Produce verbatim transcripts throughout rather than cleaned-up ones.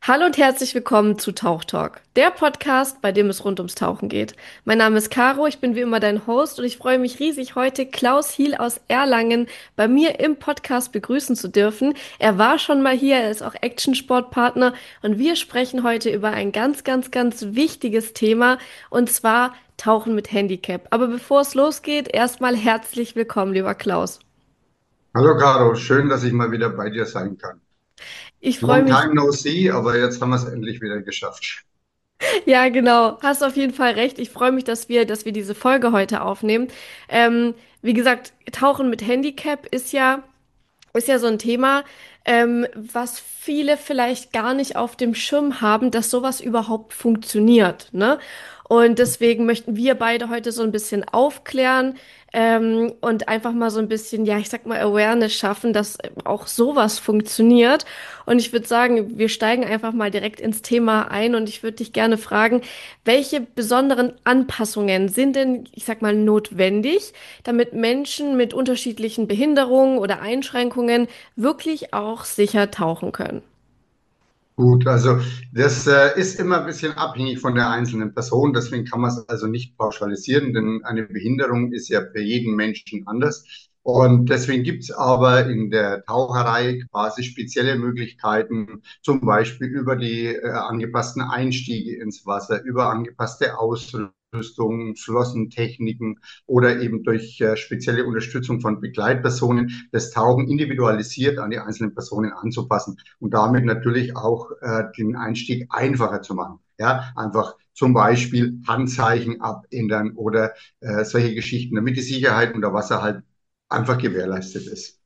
Hallo und herzlich willkommen zu Tauch Talk, der Podcast, bei dem es rund ums Tauchen geht. Mein Name ist Caro, ich bin wie immer dein Host und ich freue mich riesig, heute Klaus Hiel aus Erlangen bei mir im Podcast begrüßen zu dürfen. Er war schon mal hier, er ist auch Action-Sport-Partner und wir sprechen heute über ein ganz, ganz, ganz wichtiges Thema und zwar Tauchen mit Handicap. Aber bevor es losgeht, erstmal herzlich willkommen, lieber Klaus. Hallo Caro, schön, dass ich mal wieder bei dir sein kann. Ich freue Long mich. time no see, aber jetzt haben wir es endlich wieder geschafft. Ja, genau. Hast auf jeden Fall recht. Ich freue mich, dass wir, dass wir diese Folge heute aufnehmen. Ähm, wie gesagt, Tauchen mit Handicap ist ja, ist ja so ein Thema, ähm, was viele vielleicht gar nicht auf dem Schirm haben, dass sowas überhaupt funktioniert, ne? Und deswegen möchten wir beide heute so ein bisschen aufklären, ähm, und einfach mal so ein bisschen, ja, ich sag mal, Awareness schaffen, dass auch sowas funktioniert. Und ich würde sagen, wir steigen einfach mal direkt ins Thema ein und ich würde dich gerne fragen, welche besonderen Anpassungen sind denn, ich sag mal, notwendig, damit Menschen mit unterschiedlichen Behinderungen oder Einschränkungen wirklich auch sicher tauchen können? Gut, also das äh, ist immer ein bisschen abhängig von der einzelnen Person, deswegen kann man es also nicht pauschalisieren, denn eine Behinderung ist ja für jeden Menschen anders. Und deswegen gibt es aber in der Taucherei quasi spezielle Möglichkeiten, zum Beispiel über die äh, angepassten Einstiege ins Wasser, über angepasste Ausrüstung, Flossentechniken oder eben durch äh, spezielle Unterstützung von Begleitpersonen, das Tauchen individualisiert an die einzelnen Personen anzupassen und damit natürlich auch äh, den Einstieg einfacher zu machen. Ja, einfach zum Beispiel Handzeichen abändern oder äh, solche Geschichten, damit die Sicherheit unter Wasser halt einfach gewährleistet ist.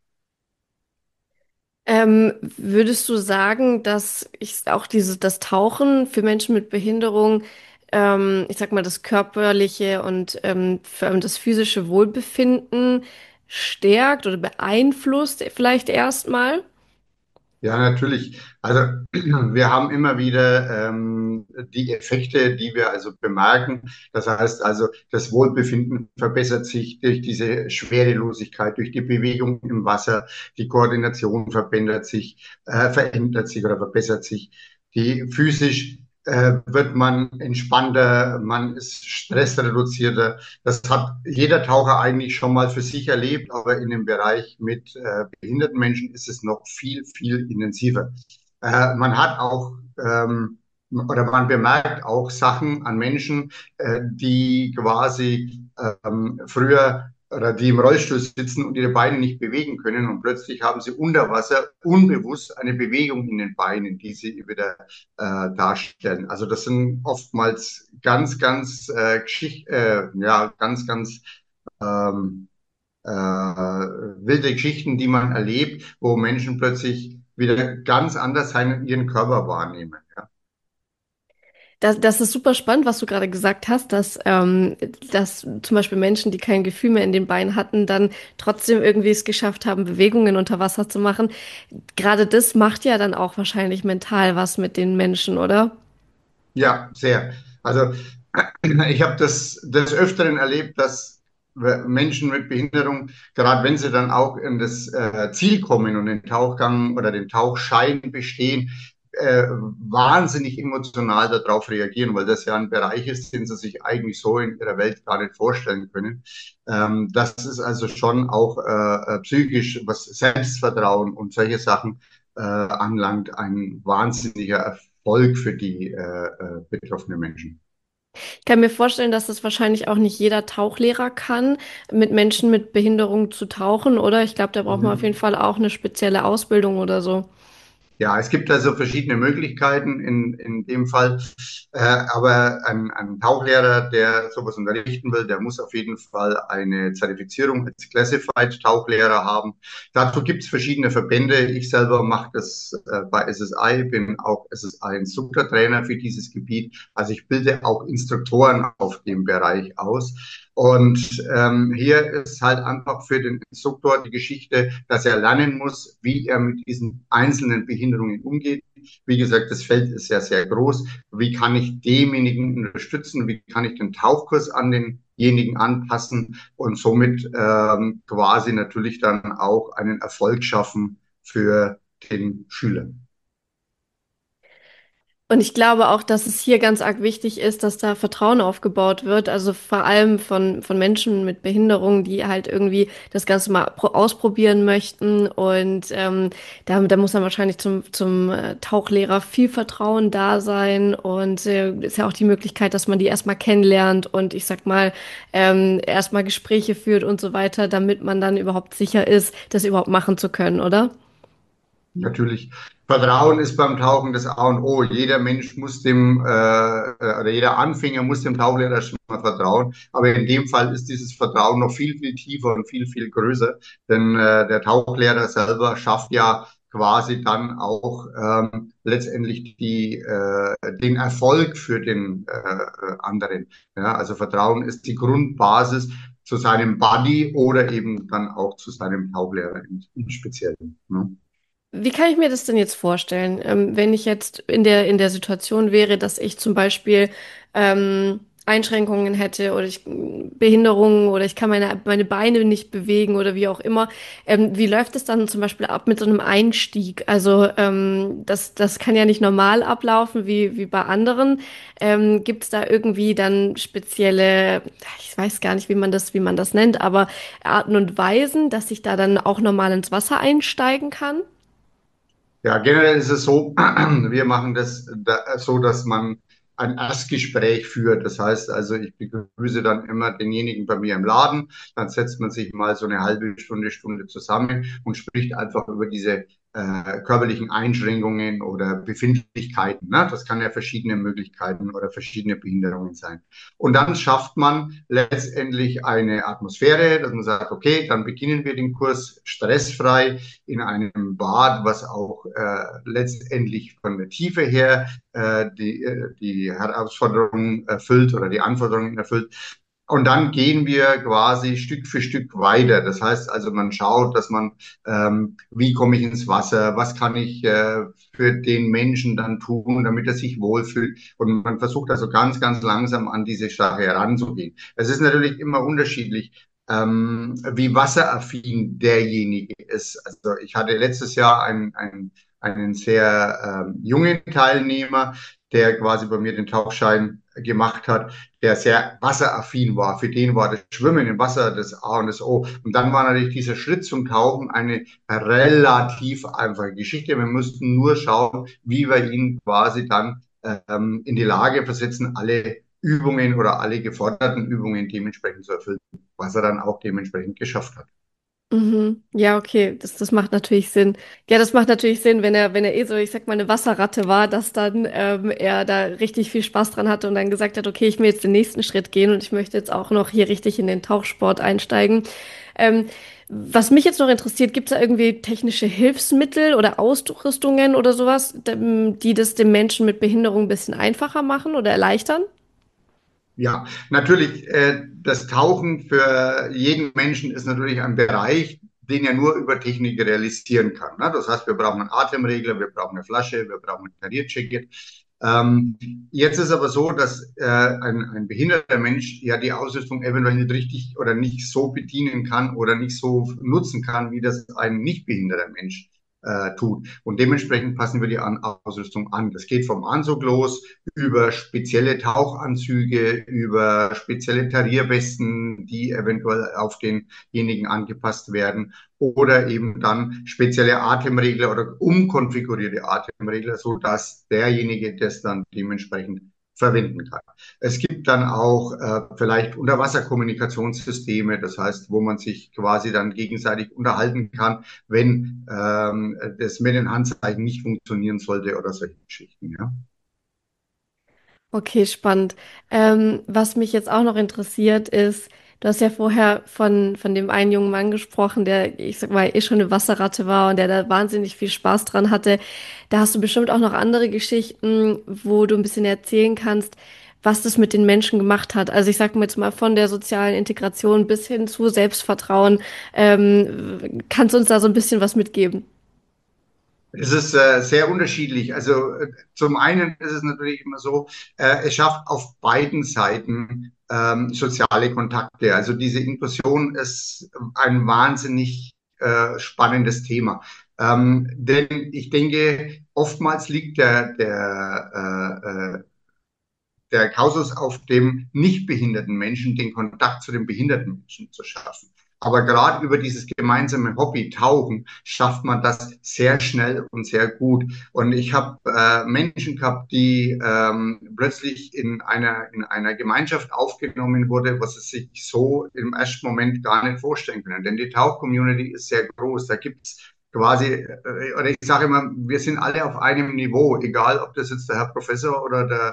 Ähm, würdest du sagen, dass ich auch dieses, das Tauchen für Menschen mit Behinderung, ähm, ich sag mal, das körperliche und ähm, vor allem das physische Wohlbefinden stärkt oder beeinflusst vielleicht erstmal? Ja, natürlich. Also wir haben immer wieder ähm, die Effekte, die wir also bemerken. Das heißt also, das Wohlbefinden verbessert sich durch diese Schwerelosigkeit, durch die Bewegung im Wasser. Die Koordination verbessert sich, äh, verändert sich oder verbessert sich. Die physisch äh, wird man entspannter, man ist stressreduzierter. Das hat jeder Taucher eigentlich schon mal für sich erlebt, aber in dem Bereich mit äh, behinderten Menschen ist es noch viel, viel intensiver. Äh, man hat auch ähm, oder man bemerkt auch Sachen an Menschen, äh, die quasi ähm, früher oder die im Rollstuhl sitzen und ihre Beine nicht bewegen können und plötzlich haben sie unter Wasser unbewusst eine Bewegung in den Beinen, die sie wieder äh, darstellen. Also das sind oftmals ganz, ganz äh, Geschicht, äh, ja, ganz, ganz ähm, äh, wilde Geschichten, die man erlebt, wo Menschen plötzlich wieder ganz anders seinen, ihren Körper wahrnehmen. Ja. Das, das ist super spannend, was du gerade gesagt hast, dass, ähm, dass zum Beispiel Menschen, die kein Gefühl mehr in den Beinen hatten, dann trotzdem irgendwie es geschafft haben, Bewegungen unter Wasser zu machen. Gerade das macht ja dann auch wahrscheinlich mental was mit den Menschen, oder? Ja, sehr. Also ich habe das des Öfteren erlebt, dass Menschen mit Behinderung, gerade wenn sie dann auch in das äh, Ziel kommen und den Tauchgang oder den Tauchschein bestehen, äh, wahnsinnig emotional darauf reagieren, weil das ja ein Bereich ist, den sie sich eigentlich so in ihrer Welt gar nicht vorstellen können. Ähm, das ist also schon auch äh, äh, psychisch, was Selbstvertrauen und solche Sachen äh, anlangt, ein wahnsinniger Erfolg für die äh, äh, betroffenen Menschen. Ich kann mir vorstellen, dass das wahrscheinlich auch nicht jeder Tauchlehrer kann, mit Menschen mit Behinderung zu tauchen, oder? Ich glaube, da braucht man auf jeden Mhm. Fall auch eine spezielle Ausbildung oder so. Ja, es gibt also verschiedene Möglichkeiten in, in dem Fall. Äh, aber ein, ein Tauchlehrer, der sowas unterrichten will, der muss auf jeden Fall eine Zertifizierung als Classified Tauchlehrer haben. Dazu gibt es verschiedene Verbände. Ich selber mache das äh, bei S S I, bin auch S S I-Instruktortrainer für dieses Gebiet. Also ich bilde auch Instruktoren auf dem Bereich aus. Und ähm, hier ist halt einfach für den Instruktor die Geschichte, dass er lernen muss, wie er mit diesen einzelnen Behinderungen umgeht. Wie gesagt, das Feld ist ja sehr groß. Wie kann ich demjenigen unterstützen? Wie kann ich den Tauchkurs an denjenigen anpassen und somit ähm, quasi natürlich dann auch einen Erfolg schaffen für den Schüler? Und ich glaube auch, dass es hier ganz arg wichtig ist, dass da Vertrauen aufgebaut wird. Also vor allem von, von Menschen mit Behinderung, die halt irgendwie das Ganze mal pro- ausprobieren möchten. Und ähm, da, da muss dann wahrscheinlich zum, zum äh, Tauchlehrer viel Vertrauen da sein. Und äh, ist ja auch die Möglichkeit, dass man die erstmal kennenlernt und ich sag mal, ähm, erstmal Gespräche führt und so weiter, damit man dann überhaupt sicher ist, das überhaupt machen zu können, oder? Natürlich. Vertrauen ist beim Tauchen das A und O. Jeder Mensch muss dem, äh, äh, oder jeder Anfänger muss dem Tauchlehrer schon mal vertrauen. Aber in dem Fall ist dieses Vertrauen noch viel, viel tiefer und viel, viel größer. Denn äh, der Tauchlehrer selber schafft ja quasi dann auch ähm, letztendlich die, äh, den Erfolg für den äh, anderen. Ja, also Vertrauen ist die Grundbasis zu seinem Buddy oder eben dann auch zu seinem Tauchlehrer im, im Speziellen. Ne? Wie kann ich mir das denn jetzt vorstellen, ähm, wenn ich jetzt in der, in der Situation wäre, dass ich zum Beispiel ähm, Einschränkungen hätte oder ich Behinderungen oder ich kann meine, meine Beine nicht bewegen oder wie auch immer. Ähm, wie läuft es dann zum Beispiel ab mit so einem Einstieg? Also ähm, das, das kann ja nicht normal ablaufen wie, wie bei anderen. Ähm, gibt es da irgendwie dann spezielle, ich weiß gar nicht, wie man das, wie man das nennt, aber Arten und Weisen, dass ich da dann auch normal ins Wasser einsteigen kann? Ja, generell ist es so, wir machen das da, so, dass man ein Erstgespräch führt. Das heißt also, ich begrüße dann immer denjenigen bei mir im Laden. Dann setzt man sich mal so eine halbe Stunde, Stunde zusammen und spricht einfach über diese äh, körperlichen Einschränkungen oder Befindlichkeiten. Ne? Das kann ja verschiedene Möglichkeiten oder verschiedene Behinderungen sein. Und dann schafft man letztendlich eine Atmosphäre, dass man sagt, okay, dann beginnen wir den Kurs stressfrei in einem Bad, was auch äh, letztendlich von der Tiefe her äh, die, äh, die Herausforderungen erfüllt oder die Anforderungen erfüllt. Und dann gehen wir quasi Stück für Stück weiter. Das heißt also, man schaut, dass man, ähm, wie komme ich ins Wasser, was kann ich äh, für den Menschen dann tun, damit er sich wohlfühlt. Und man versucht also ganz, ganz langsam an diese Sache heranzugehen. Es ist natürlich immer unterschiedlich, ähm, wie wasseraffin derjenige ist. Also ich hatte letztes Jahr einen, einen, einen sehr ähm, jungen Teilnehmer, der quasi bei mir den Tauchschein gemacht hat, der sehr wasseraffin war. Für den war das Schwimmen im Wasser das A und das O. Und dann war natürlich dieser Schritt zum Tauchen eine relativ einfache Geschichte. Wir mussten nur schauen, wie wir ihn quasi dann ähm, in die Lage versetzen, alle Übungen oder alle geforderten Übungen dementsprechend zu erfüllen, was er dann auch dementsprechend geschafft hat. Mhm. Ja, okay, das, das macht natürlich Sinn. Ja, das macht natürlich Sinn, wenn er, wenn er eh so, ich sag mal, eine Wasserratte war, dass dann ähm, er da richtig viel Spaß dran hatte und dann gesagt hat, okay, ich will jetzt den nächsten Schritt gehen und ich möchte jetzt auch noch hier richtig in den Tauchsport einsteigen. Ähm, Was mich jetzt noch interessiert, gibt es da irgendwie technische Hilfsmittel oder Ausrüstungen oder sowas, dem- die das dem Menschen mit Behinderung ein bisschen einfacher machen oder erleichtern? Ja, natürlich, äh, das Tauchen für jeden Menschen ist natürlich ein Bereich, den er nur über Technik realisieren kann. Ne? Das heißt, wir brauchen einen Atemregler, wir brauchen eine Flasche, wir brauchen ein Klarierticket. Ähm, jetzt ist aber so, dass äh, ein, ein behinderter Mensch ja die Ausrüstung eventuell nicht richtig oder nicht so bedienen kann oder nicht so nutzen kann, wie das ein nicht behinderter Mensch äh, tut. Und dementsprechend passen wir die an Ausrüstung an. Das geht vom Anzug los über spezielle Tauchanzüge, über spezielle Tarierwesten, die eventuell auf denjenigen angepasst werden oder eben dann spezielle Atemregler oder umkonfigurierte Atemregler, so dass derjenige das dann dementsprechend verwenden kann. Es gibt dann auch äh, vielleicht Unterwasserkommunikationssysteme, das heißt, wo man sich quasi dann gegenseitig unterhalten kann, wenn ähm, das mit den Handzeichen nicht funktionieren sollte oder solche Geschichten. Ja. Okay, spannend. Ähm, was mich jetzt auch noch interessiert ist, du hast ja vorher von, von dem einen jungen Mann gesprochen, der, ich sag mal, eh schon eine Wasserratte war und der da wahnsinnig viel Spaß dran hatte. Da hast du bestimmt auch noch andere Geschichten, wo du ein bisschen erzählen kannst, was das mit den Menschen gemacht hat. Also ich sag mal jetzt mal von der sozialen Integration bis hin zu Selbstvertrauen. Ähm, kannst du uns da so ein bisschen was mitgeben? Es ist äh, sehr unterschiedlich. Also äh, zum einen ist es natürlich immer so, äh, es schafft auf beiden Seiten ähm, soziale Kontakte. Also diese Inklusion ist ein wahnsinnig äh, spannendes Thema. Ähm, denn ich denke, oftmals liegt der, der, äh, äh, der Kausus auf dem nicht behinderten Menschen, den Kontakt zu den behinderten Menschen zu schaffen. Aber gerade über dieses gemeinsame Hobby Tauchen schafft man das sehr schnell und sehr gut. Und ich habe äh, Menschen gehabt, die ähm, plötzlich in einer, in einer Gemeinschaft aufgenommen wurde, was sie sich so im ersten Moment gar nicht vorstellen können. Denn die Tauch-Community ist sehr groß. Da gibt's quasi, äh, oder ich sage immer, wir sind alle auf einem Niveau, egal ob das jetzt der Herr Professor oder der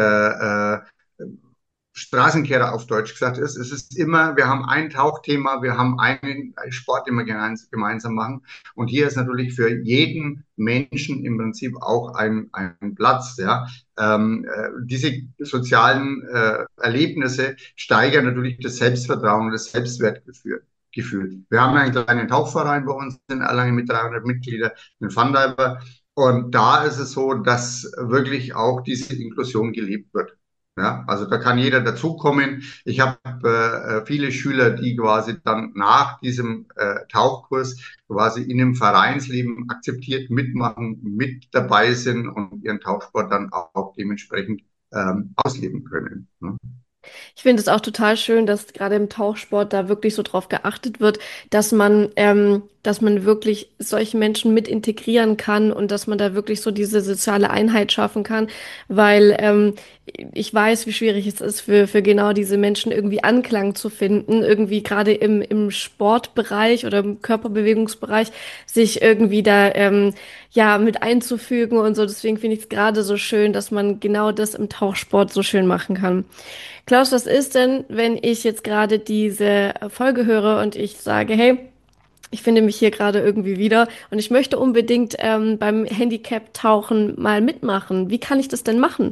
der äh, Straßenkehrer auf Deutsch gesagt ist. Es ist immer, wir haben ein Tauchthema, wir haben einen Sport, den wir gemeinsam machen. Und hier ist natürlich für jeden Menschen im Prinzip auch ein, ein Platz. Ja. Ähm, äh, diese sozialen äh, Erlebnisse steigern natürlich das Selbstvertrauen und das Selbstwertgefühl. Gefühl. Wir haben einen kleinen Tauchverein bei uns in Erlangen mit dreihundert Mitgliedern, den Fundiver. Und da ist es so, dass wirklich auch diese Inklusion gelebt wird. Ja, also da kann jeder dazukommen. Ich habe äh, viele Schüler, die quasi dann nach diesem äh, Tauchkurs quasi in dem Vereinsleben akzeptiert mitmachen, mit dabei sind und ihren Tauchsport dann auch dementsprechend ähm, ausleben können. Ne? Ich finde es auch total schön, dass gerade im Tauchsport da wirklich so drauf geachtet wird, dass man, ähm, dass man wirklich solche Menschen mit integrieren kann und dass man da wirklich so diese soziale Einheit schaffen kann, weil ähm, ich weiß, wie schwierig es ist für, für genau diese Menschen irgendwie Anklang zu finden, irgendwie gerade im, im Sportbereich oder im Körperbewegungsbereich sich irgendwie da ähm, ja mit einzufügen und so. Deswegen finde ich es gerade so schön, dass man genau das im Tauchsport so schön machen kann. Klaus, was ist denn, wenn ich jetzt gerade diese Folge höre und ich sage, hey, ich finde mich hier gerade irgendwie wieder und ich möchte unbedingt ähm, beim Handicap-Tauchen mal mitmachen. Wie kann ich das denn machen?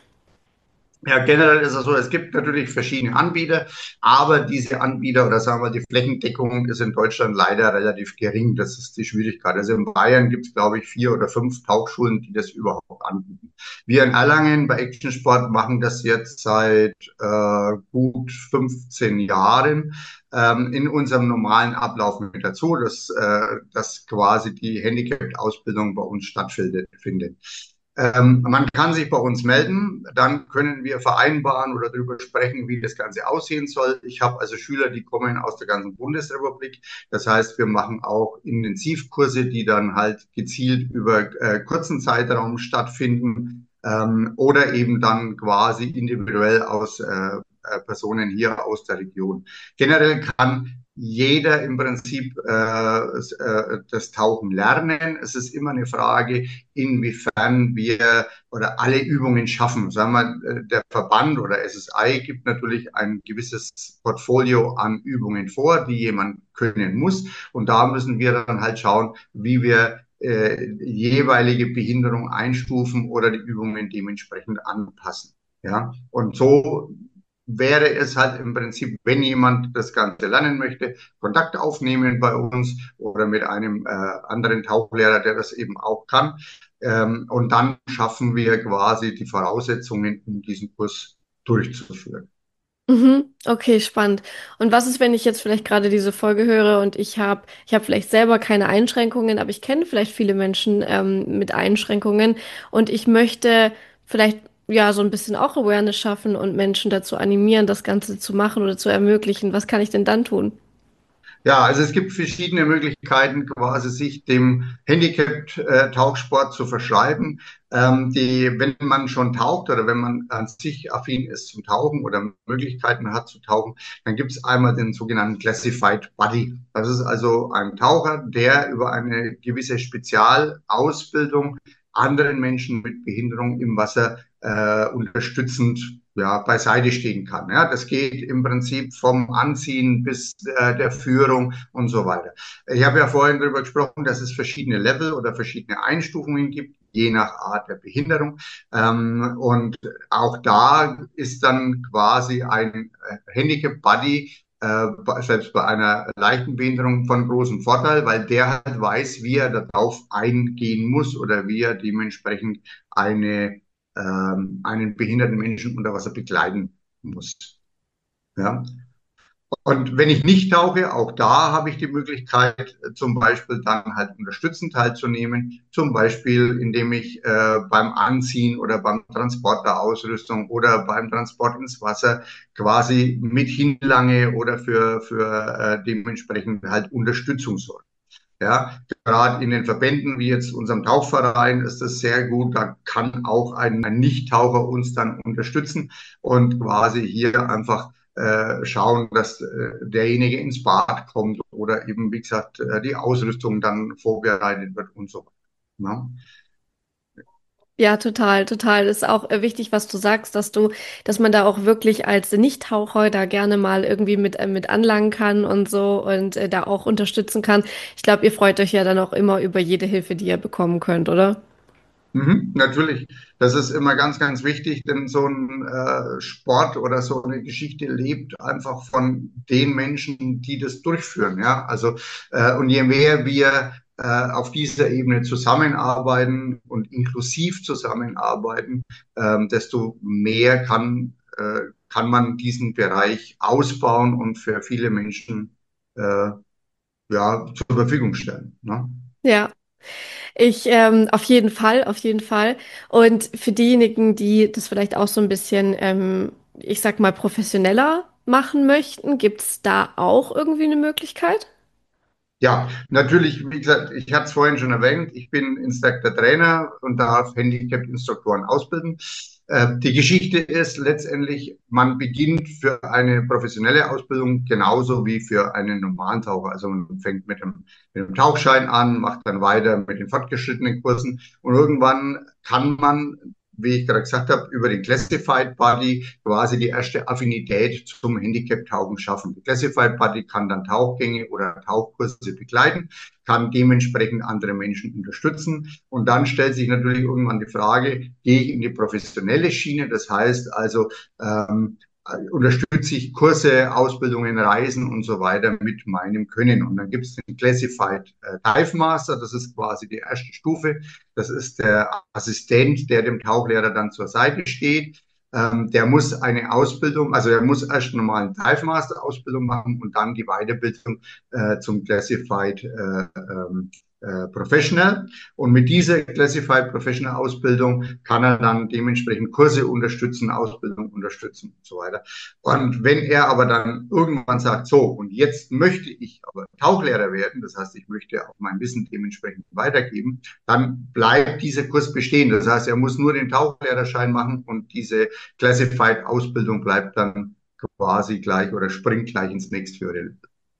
Ja, generell ist es so, es gibt natürlich verschiedene Anbieter, aber diese Anbieter oder sagen wir, die Flächendeckung ist in Deutschland leider relativ gering. Das ist die Schwierigkeit. Also in Bayern gibt es, glaube ich, vier oder fünf Tauchschulen, die das überhaupt anbieten. Wir in Erlangen bei Action Sport machen das jetzt seit äh, gut fünfzehn Jahren ähm, in unserem normalen Ablauf mit dazu, dass, äh, dass quasi die Handicap-Ausbildung bei uns stattfindet. Findet. Ähm, man kann sich bei uns melden, dann können wir vereinbaren oder darüber sprechen, wie das Ganze aussehen soll. Ich habe also Schüler, die kommen aus der ganzen Bundesrepublik. Das heißt, wir machen auch Intensivkurse, die dann halt gezielt über äh, kurzen Zeitraum stattfinden ähm, oder eben dann quasi individuell aus äh, äh, Personen hier aus der Region. Generell kann jeder im Prinzip äh, äh, das Tauchen lernen. Es ist immer eine Frage, inwiefern wir oder alle Übungen schaffen. Sagen wir, äh, der Verband oder S S I gibt natürlich ein gewisses Portfolio an Übungen vor, die jemand können muss. Und da müssen wir dann halt schauen, wie wir äh, jeweilige Behinderung einstufen oder die Übungen dementsprechend anpassen. Ja, und so wäre es halt im Prinzip, wenn jemand das Ganze lernen möchte, Kontakt aufnehmen bei uns oder mit einem äh, anderen Tauchlehrer, der das eben auch kann. Ähm, und dann schaffen wir quasi die Voraussetzungen, um diesen Kurs durchzuführen. Mhm. Okay, spannend. Und was ist, wenn ich jetzt vielleicht gerade diese Folge höre und ich habe, ich habe vielleicht selber keine Einschränkungen, aber ich kenne vielleicht viele Menschen ähm, mit Einschränkungen und ich möchte vielleicht ja so ein bisschen auch Awareness schaffen und Menschen dazu animieren, das Ganze zu machen oder zu ermöglichen. Was kann ich denn dann tun? Ja, also es gibt verschiedene Möglichkeiten, quasi sich dem Handicap-Tauchsport zu verschreiben. Ähm, die, wenn man schon taucht oder wenn man an sich affin ist zum Tauchen oder Möglichkeiten hat zu tauchen, dann gibt es einmal den sogenannten Classified Buddy. Das ist also ein Taucher, der über eine gewisse Spezialausbildung anderen Menschen mit Behinderung im Wasser äh, unterstützend ja, beiseite stehen kann. Ja, das geht im Prinzip vom Anziehen bis äh, der Führung und so weiter. Ich habe ja vorhin darüber gesprochen, dass es verschiedene Level oder verschiedene Einstufungen gibt, je nach Art der Behinderung. Ähm, und auch da ist dann quasi ein äh, Handicap Buddy äh, selbst bei einer leichten Behinderung von großem Vorteil, weil der halt weiß, wie er darauf eingehen muss oder wie er dementsprechend eine ähm, einen behinderten Menschen unter Wasser begleiten muss. Ja? Und wenn ich nicht tauche, auch da habe ich die Möglichkeit, äh, zum Beispiel dann halt unterstützend teilzunehmen, zum Beispiel indem ich äh, beim Anziehen oder beim Transport der Ausrüstung oder beim Transport ins Wasser quasi mit hinlange oder für, für äh, dementsprechend halt Unterstützung sorge. Ja, gerade in den Verbänden wie jetzt unserem Tauchverein ist das sehr gut. Da kann auch ein, ein Nichttaucher uns dann unterstützen und quasi hier einfach äh, schauen, dass äh, derjenige ins Bad kommt oder eben, wie gesagt, äh, die Ausrüstung dann vorbereitet wird und so weiter. Ne? Ja, total, total. Ist auch äh, wichtig, was du sagst, dass du, dass man da auch wirklich als Nichttaucher da gerne mal irgendwie mit, äh, mit anlangen kann und so und äh, da auch unterstützen kann. Ich glaube, ihr freut euch ja dann auch immer über jede Hilfe, die ihr bekommen könnt, oder? Mhm, natürlich. Das ist immer ganz, ganz wichtig, denn so ein äh, Sport oder so eine Geschichte lebt einfach von den Menschen, die das durchführen. Ja, also äh, und je mehr wir äh, auf dieser Ebene zusammenarbeiten und inklusiv zusammenarbeiten, ähm, desto mehr kann äh, kann man diesen Bereich ausbauen und für viele Menschen äh, ja zur Verfügung stellen. Ne? Ja. Ich, ähm, auf jeden Fall, auf jeden Fall. Und für diejenigen, die das vielleicht auch so ein bisschen, ähm, ich sag mal, professioneller machen möchten, gibt es da auch irgendwie eine Möglichkeit? Ja, natürlich, wie gesagt, ich hatte es vorhin schon erwähnt, ich bin Instructor Trainer und darf Handicap-Instruktoren ausbilden. Äh, die Geschichte ist letztendlich, man beginnt für eine professionelle Ausbildung genauso wie für einen normalen Taucher. Also man fängt mit dem, mit dem Tauchschein an, macht dann weiter mit den fortgeschrittenen Kursen und irgendwann kann man, wie ich gerade gesagt habe, über den Classified Buddy quasi die erste Affinität zum Handicap-Tauchen schaffen. Die Classified Buddy kann dann Tauchgänge oder Tauchkurse begleiten, kann dementsprechend andere Menschen unterstützen. Und dann stellt sich natürlich irgendwann die Frage, gehe ich in die professionelle Schiene? Das heißt also, ähm, unterstütze ich Kurse, Ausbildungen, Reisen und so weiter mit meinem Können. Und dann gibt es den Classified äh, Dive Master, das ist quasi die erste Stufe. Das ist der Assistent, der dem Tauchlehrer dann zur Seite steht. Ähm, der muss eine Ausbildung, also er muss erst eine normale Dive Master Ausbildung machen und dann die Weiterbildung äh, zum Classified äh, ähm, äh, Professional. Und mit dieser Classified Professional Ausbildung kann er dann dementsprechend Kurse unterstützen, Ausbildung unterstützen und so weiter. Und wenn er aber dann irgendwann sagt, so, und jetzt möchte ich aber Tauchlehrer werden, das heißt, ich möchte auch mein Wissen dementsprechend weitergeben, dann bleibt dieser Kurs bestehen. Das heißt, er muss nur den Tauchlehrerschein machen und diese Classified Ausbildung bleibt dann quasi gleich oder springt gleich ins nächsthöhere Level.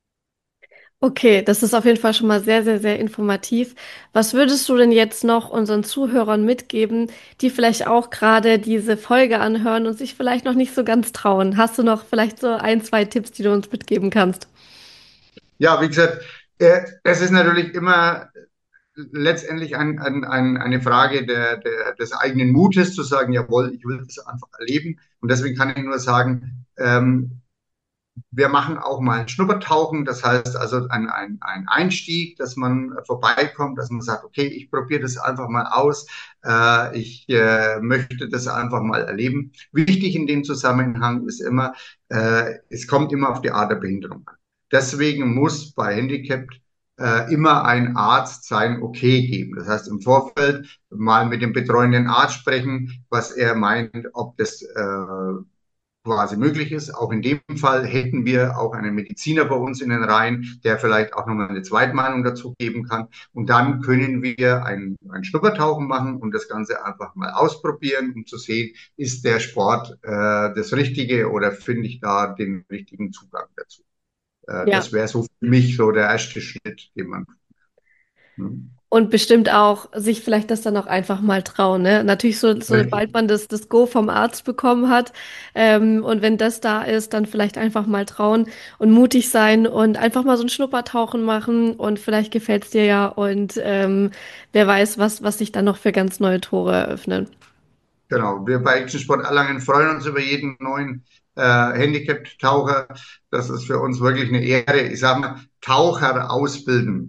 Okay, das ist auf jeden Fall schon mal sehr, sehr, sehr informativ. Was würdest du denn jetzt noch unseren Zuhörern mitgeben, die vielleicht auch gerade diese Folge anhören und sich vielleicht noch nicht so ganz trauen? Hast du noch vielleicht so ein, zwei Tipps, die du uns mitgeben kannst? Ja, wie gesagt, äh, es ist natürlich immer letztendlich ein, ein, ein, eine Frage der, der, des eigenen Mutes zu sagen, jawohl, ich will das einfach erleben. Und deswegen kann ich nur sagen, ähm, wir machen auch mal ein Schnuppertauchen, das heißt also ein, ein, ein Einstieg, dass man vorbeikommt, dass man sagt, okay, ich probiere das einfach mal aus, äh, ich äh, möchte das einfach mal erleben. Wichtig in dem Zusammenhang ist immer, äh, es kommt immer auf die Art der Behinderung an. Deswegen muss bei Handicap äh, immer ein Arzt sein Okay geben. Das heißt, im Vorfeld mal mit dem betreuenden Arzt sprechen, was er meint, ob das äh, quasi möglich ist. Auch in dem Fall hätten wir auch einen Mediziner bei uns in den Reihen, der vielleicht auch nochmal eine Zweitmeinung dazu geben kann. Und dann können wir ein, ein Schnuppertauchen machen und das Ganze einfach mal ausprobieren, um zu sehen, ist der Sport äh, das Richtige oder finde ich da den richtigen Zugang dazu. Äh, Ja. das wäre so für mich so der erste Schritt, den man. Hm? Und bestimmt auch sich vielleicht das dann auch einfach mal trauen, ne? Natürlich so, Richtig. sobald man das, das Go vom Arzt bekommen hat, ähm, und wenn das da ist, dann vielleicht einfach mal trauen und mutig sein und einfach mal so ein Schnuppertauchen machen und vielleicht gefällt's dir ja und ähm, wer weiß, was, was sich dann noch für ganz neue Tore eröffnen. Genau, wir bei Action Sport Erlangen freuen uns über jeden neuen äh, Handicap-Taucher. Das ist für uns wirklich eine Ehre. Ich sage mal, Taucher ausbilden.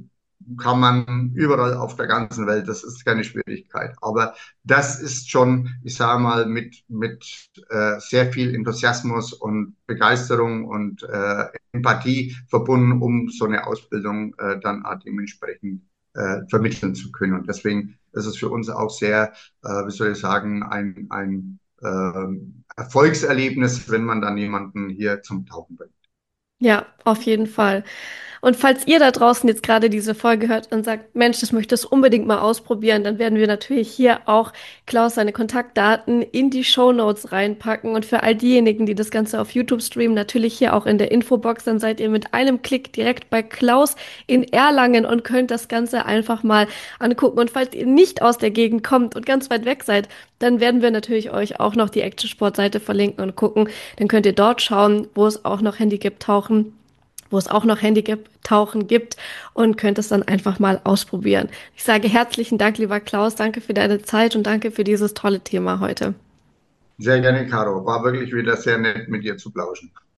kann man überall auf der ganzen Welt, das ist keine Schwierigkeit. Aber das ist schon, ich sage mal, mit, mit äh, sehr viel Enthusiasmus und Begeisterung und äh, Empathie verbunden, um so eine Ausbildung äh, dann auch dementsprechend äh, vermitteln zu können. Und deswegen ist es für uns auch sehr, äh, wie soll ich sagen, ein, ein äh, Erfolgserlebnis, wenn man dann jemanden hier zum Tauchen bringt. Ja, auf jeden Fall. Und falls ihr da draußen jetzt gerade diese Folge hört und sagt, Mensch, das möchte ich unbedingt mal ausprobieren, dann werden wir natürlich hier auch Klaus seine Kontaktdaten in die Shownotes reinpacken. Und für all diejenigen, die das Ganze auf YouTube streamen, natürlich hier auch in der Infobox. Dann seid ihr mit einem Klick direkt bei Klaus in Erlangen und könnt das Ganze einfach mal angucken. Und falls ihr nicht aus der Gegend kommt und ganz weit weg seid, dann werden wir natürlich euch auch noch die Action-Sport-Seite verlinken und gucken. Dann könnt ihr dort schauen, wo es auch noch Handicap-Tauchen wo es auch noch Handicap-Tauchen gibt und könnt es dann einfach mal ausprobieren. Ich sage herzlichen Dank, lieber Klaus, danke für deine Zeit und danke für dieses tolle Thema heute. Sehr gerne, Caro. War wirklich wieder sehr nett, mit dir zu plauschen.